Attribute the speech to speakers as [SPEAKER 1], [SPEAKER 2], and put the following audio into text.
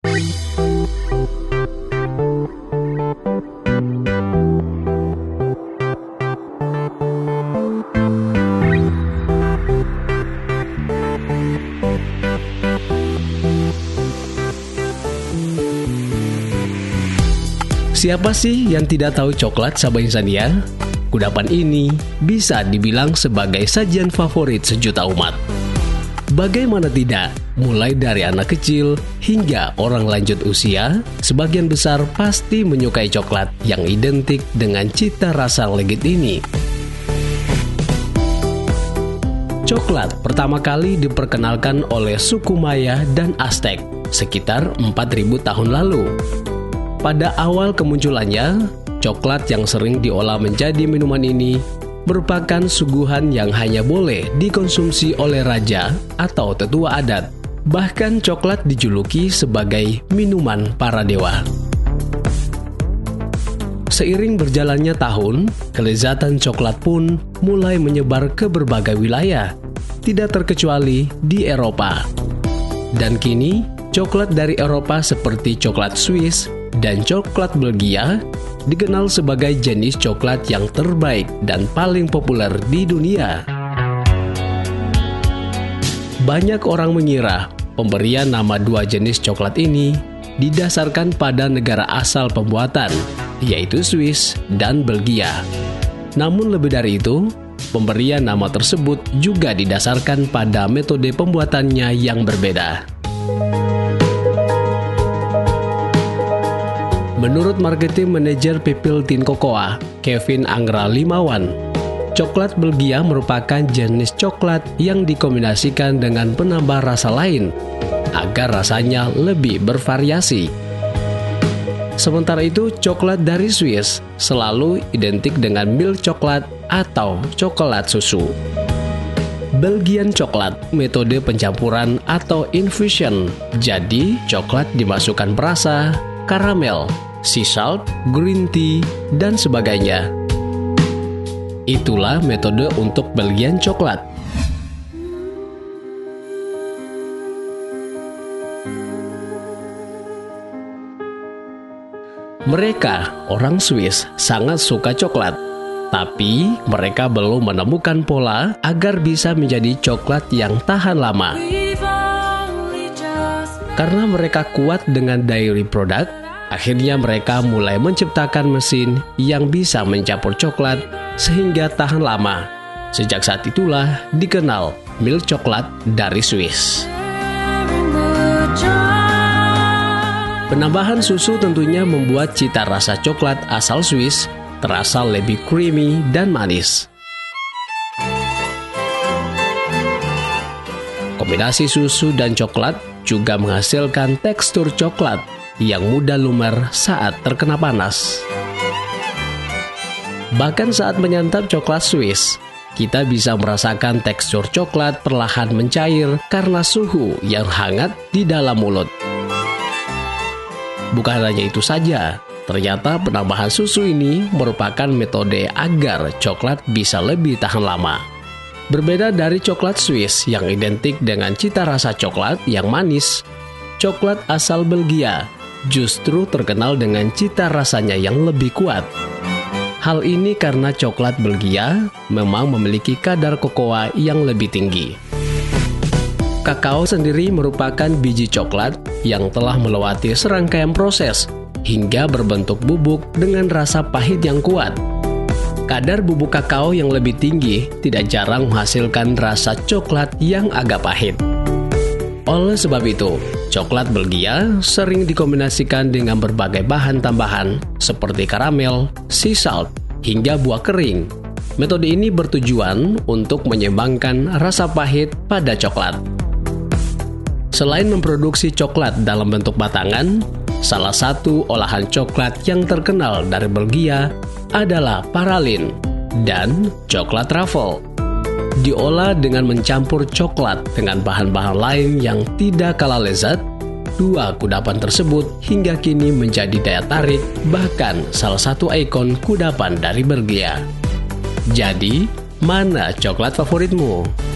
[SPEAKER 1] Siapa sih yang tidak tahu coklat, sahabat Insania? Kudapan ini bisa dibilang sebagai sajian favorit sejuta umat. Bagaimana tidak, mulai dari anak kecil hingga orang lanjut usia, sebagian besar pasti menyukai coklat yang identik dengan cita rasa legit ini. Coklat pertama kali diperkenalkan oleh suku Maya dan Aztec sekitar 4.000 tahun lalu. Pada awal kemunculannya, coklat yang sering diolah menjadi minuman ini merupakan suguhan yang hanya boleh dikonsumsi oleh raja atau tetua adat. Bahkan coklat dijuluki sebagai minuman para dewa. Seiring berjalannya tahun, kelezatan coklat pun mulai menyebar ke berbagai wilayah, tidak terkecuali di Eropa. Dan kini, coklat dari Eropa seperti coklat Swiss dan coklat Belgia dikenal sebagai jenis coklat yang terbaik dan paling populer di dunia. Banyak orang mengira pemberian nama dua jenis coklat ini didasarkan pada negara asal pembuatan, yaitu Swiss dan Belgia. Namun lebih dari itu, pemberian nama tersebut juga didasarkan pada metode pembuatannya yang berbeda. Menurut marketing manager Pipiltin Cocoa, Kevin Angra Limawan, coklat Belgia merupakan jenis coklat yang dikombinasikan dengan penambah rasa lain agar rasanya lebih bervariasi. Sementara itu, coklat dari Swiss selalu identik dengan milk coklat atau coklat susu. Belgian coklat, metode pencampuran atau infusion. Jadi, coklat dimasukkan perasa, karamel, sea salt, green tea, dan sebagainya. Itulah metode untuk Belgian coklat. Mereka, orang Swiss, sangat suka coklat. Tapi, mereka belum menemukan pola agar bisa menjadi coklat yang tahan lama. Karena mereka kuat dengan dairy product, akhirnya mereka mulai menciptakan mesin yang bisa mencampur coklat sehingga tahan lama. Sejak saat itulah dikenal milk coklat dari Swiss. Penambahan susu tentunya membuat cita rasa coklat asal Swiss terasa lebih creamy dan manis. Kombinasi susu dan coklat juga menghasilkan tekstur coklat yang mudah lumer saat terkena panas. Bahkan saat menyantap coklat Swiss, kita bisa merasakan tekstur coklat perlahan mencair karena suhu yang hangat di dalam mulut. Bukan hanya itu saja, ternyata penambahan susu ini merupakan metode agar coklat bisa lebih tahan lama. Berbeda dari coklat Swiss yang identik dengan cita rasa coklat yang manis, coklat asal Belgia justru terkenal dengan cita rasanya yang lebih kuat. Hal ini karena coklat Belgia memang memiliki kadar kokoa yang lebih tinggi. Kakao sendiri merupakan biji coklat yang telah melewati serangkaian proses hingga berbentuk bubuk dengan rasa pahit yang kuat. Kadar bubuk kakao yang lebih tinggi tidak jarang menghasilkan rasa coklat yang agak pahit. Oleh sebab itu, coklat Belgia sering dikombinasikan dengan berbagai bahan tambahan seperti karamel, sea salt, hingga buah kering. Metode ini bertujuan untuk menyeimbangkan rasa pahit pada coklat. Selain memproduksi coklat dalam bentuk batangan, salah satu olahan coklat yang terkenal dari Belgia adalah paralin dan coklat truffle. Diolah dengan mencampur coklat dengan bahan-bahan lain yang tidak kalah lezat. Dua kudapan tersebut hingga kini menjadi daya tarik, bahkan salah satu ikon kudapan dari Belgia. Jadi, mana coklat favoritmu?